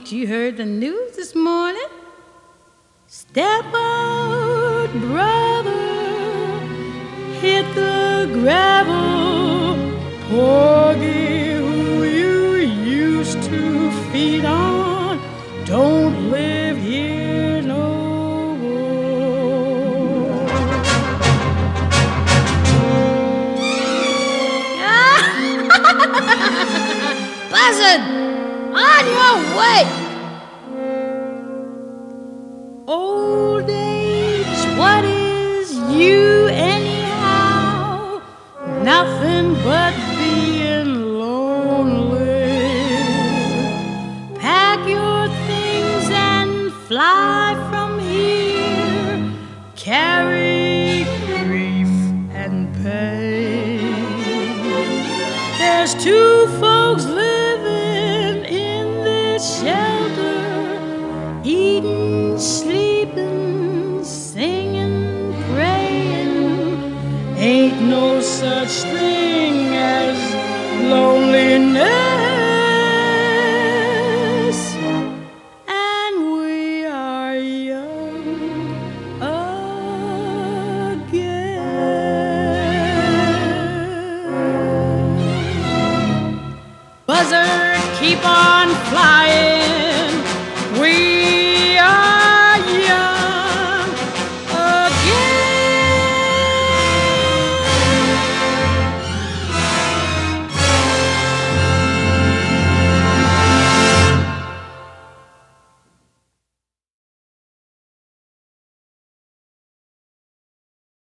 Ain't you heard the news this morning? Step out, brother, hit the gravel. Porgy, who you used to feed on, don't live here no more. Buzzard, on your way. Old age, what is you anyhow? Nothing but being lonely. Pack your things and fly from here. Carry grief and pain. There's two folks living in this shelter, eating, sleeping, singing, praying. Ain't no such thing as loneliness. And we are young again. Buzzard, keep on flying.